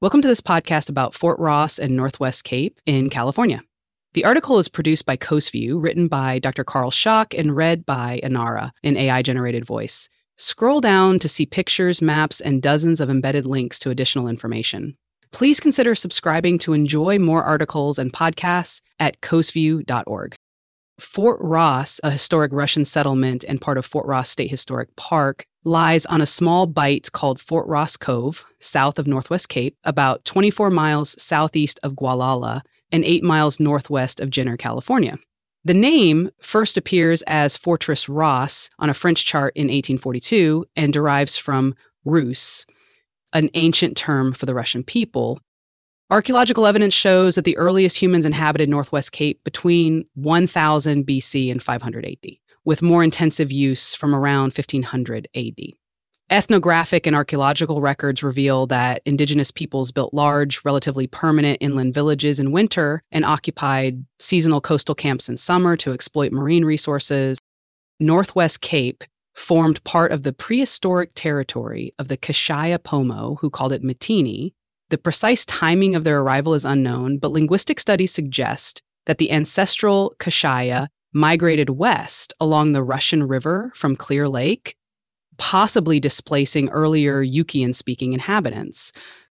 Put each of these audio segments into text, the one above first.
Welcome to this podcast about Fort Ross and Northwest Cape in California. The article is produced by Coastview, written by Dr. Carl Schock, and read by Inara, an AI-generated voice. Scroll down to see pictures, maps, and dozens of embedded links to additional information. Please consider subscribing to enjoy more articles and podcasts at coastview.org. Fort Ross, a historic Russian settlement and part of Fort Ross State Historic Park, lies on a small bight called Fort Ross Cove, south of Northwest Cape, about 24 miles southeast of Gualala and 8 miles northwest of Jenner, California. The name first appears as Fortress Ross on a French chart in 1842 and derives from Rus, an ancient term for the Russian people. Archaeological evidence shows that the earliest humans inhabited Northwest Cape between 1000 BC and 500 AD, with more intensive use from around 1500 AD. Ethnographic and archaeological records reveal that indigenous peoples built large, relatively permanent inland villages in winter and occupied seasonal coastal camps in summer to exploit marine resources. Northwest Cape formed part of the prehistoric territory of the Kashaya-Pomo, who called it Matini. The precise timing of their arrival is unknown, but linguistic studies suggest that the ancestral Kashaya migrated west along the Russian River from Clear Lake, possibly displacing earlier Yukian-speaking inhabitants.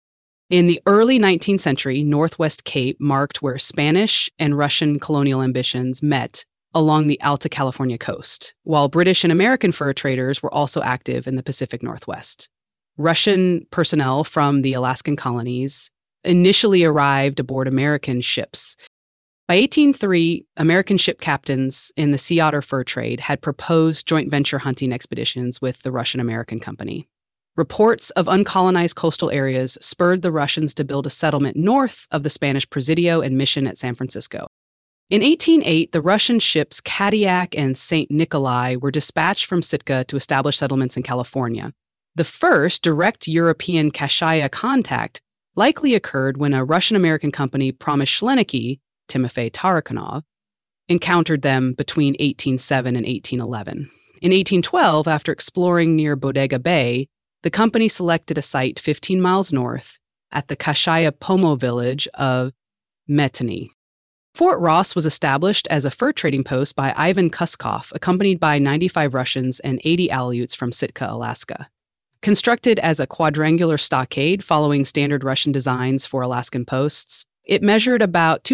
In the early 19th century, Northwest Cape marked where Spanish and Russian colonial ambitions met along the Alta California coast, while British and American fur traders were also active in the Pacific Northwest. Russian personnel from the Alaskan colonies initially arrived aboard American ships. By 1803, American ship captains in the sea otter fur trade had proposed joint venture hunting expeditions with the Russian-American Company. Reports of uncolonized coastal areas spurred the Russians to build a settlement north of the Spanish Presidio and Mission at San Francisco. In 1808, the Russian ships Kadiak and St. Nikolai were dispatched from Sitka to establish settlements in California. The first direct European Kashaya contact likely occurred when a Russian-American company, Promyshleniki, Timofey Tarkhanov, encountered them between 1807 and 1811. In 1812, after exploring near Bodega Bay, the company selected a site 15 miles north at the Kashaya-Pomo village of Metani. Fort Ross was established as a fur trading post by Ivan Kuskov, accompanied by 95 Russians and 80 Aleuts from Sitka, Alaska. Constructed as a quadrangular stockade following standard Russian designs for Alaskan posts, it measured about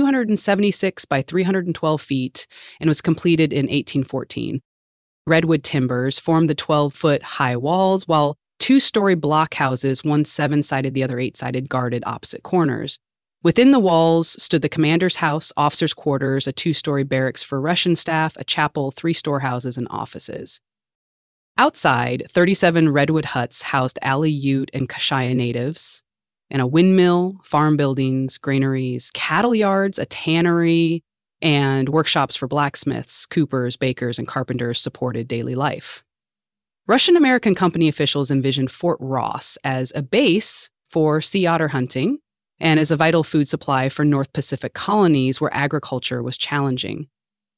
276 by 312 feet and was completed in 1814. Redwood timbers formed the 12-foot high walls, while two-story blockhouses, one 7-sided, the other 8-sided, guarded opposite corners. Within the walls stood the commander's house, officers' quarters, a 2-story barracks for Russian staff, a chapel, 3 storehouses, and offices. Outside, 37 redwood huts housed Aleut and Kashaya natives, and a windmill, farm buildings, granaries, cattle yards, a tannery, and workshops for blacksmiths, coopers, bakers, and carpenters supported daily life. Russian-American Company officials envisioned Fort Ross as a base for sea otter hunting and as a vital food supply for North Pacific colonies where agriculture was challenging.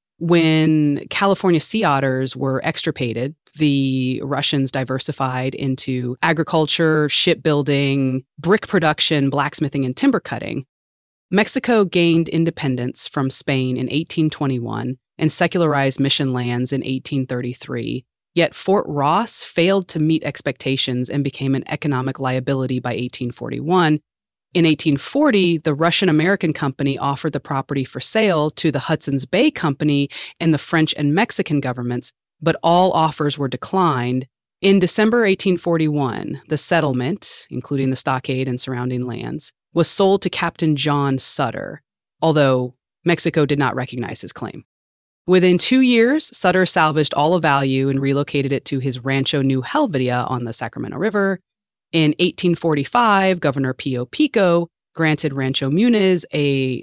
When California sea otters were extirpated, the Russians diversified into agriculture, shipbuilding, brick production, blacksmithing, and timber cutting. Mexico gained independence from Spain in 1821 and secularized mission lands in 1833, yet Fort Ross failed to meet expectations and became an economic liability by 1841. In 1840, the Russian-American Company offered the property for sale to the Hudson's Bay Company and the French and Mexican governments, but all offers were declined. In December 1841, the settlement, including the stockade and surrounding lands, was sold to Captain John Sutter, although Mexico did not recognize his claim. Within 2 years, Sutter salvaged all of value and relocated it to his Rancho New Helvetia on the Sacramento River. In 1845, Governor Pio Pico granted Rancho Muniz a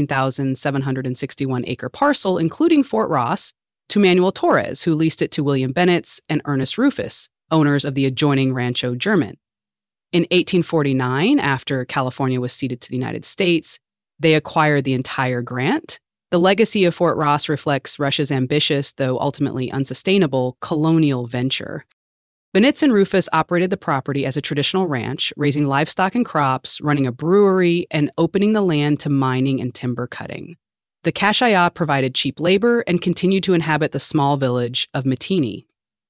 17,761-acre parcel, including Fort Ross, to Manuel Torres, who leased it to William Bennetts and Ernest Rufus, owners of the adjoining Rancho German. In 1849, after California was ceded to the United States, they acquired the entire grant. The legacy of Fort Ross reflects Russia's ambitious, though ultimately unsustainable, colonial venture. Benitz and Rufus operated the property as a traditional ranch, raising livestock and crops, running a brewery, and opening the land to mining and timber cutting. The Kashaya provided cheap labor and continued to inhabit the small village of Matini.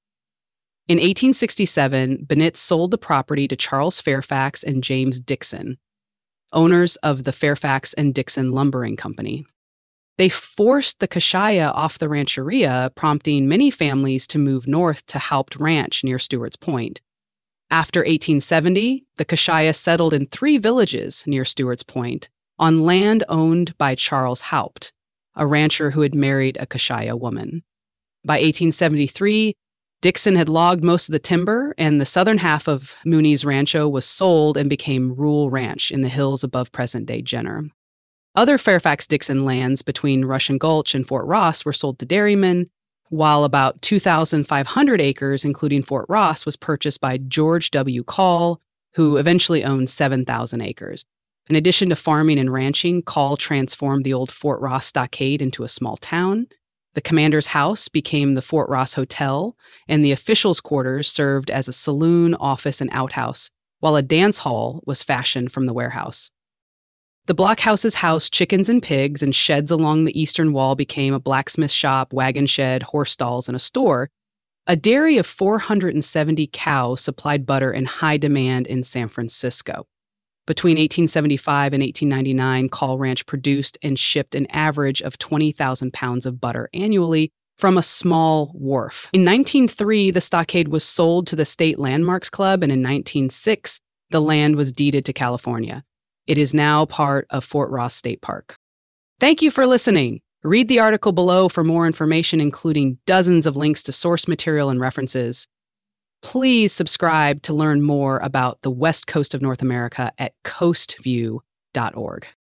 In 1867, Benitz sold the property to Charles Fairfax and James Dixon, owners of the Fairfax and Dixon Lumbering Company. They forced the Kashaya off the rancheria, prompting many families to move north to Haupt Ranch near Stewart's Point. After 1870, the Kashaya settled in 3 villages near Stewart's Point on land owned by Charles Haupt, a rancher who had married a Kashaya woman. By 1873, Dixon had logged most of the timber, and the southern half of Mooney's Rancho was sold and became Rule Ranch in the hills above present-day Jenner. Other Fairfax-Dixon lands between Russian Gulch and Fort Ross were sold to dairymen, while about 2,500 acres, including Fort Ross, was purchased by George W. Call, who eventually owned 7,000 acres. In addition to farming and ranching, Call transformed the old Fort Ross stockade into a small town. The commander's house became the Fort Ross Hotel, and the officials' quarters served as a saloon, office, and outhouse, while a dance hall was fashioned from the warehouse. The blockhouses housed chickens and pigs, and sheds along the eastern wall became a blacksmith shop, wagon shed, horse stalls, and a store. A dairy of 470 cows supplied butter in high demand in San Francisco. Between 1875 and 1899, Call Ranch produced and shipped an average of 20,000 pounds of butter annually from a small wharf. In 1903, the stockade was sold to the State Landmarks Club, and in 1906, the land was deeded to California. It is now part of Fort Ross State Park. Thank you for listening. Read the article below for more information, including dozens of links to source material and references. Please subscribe to learn more about the West Coast of North America at coastview.org.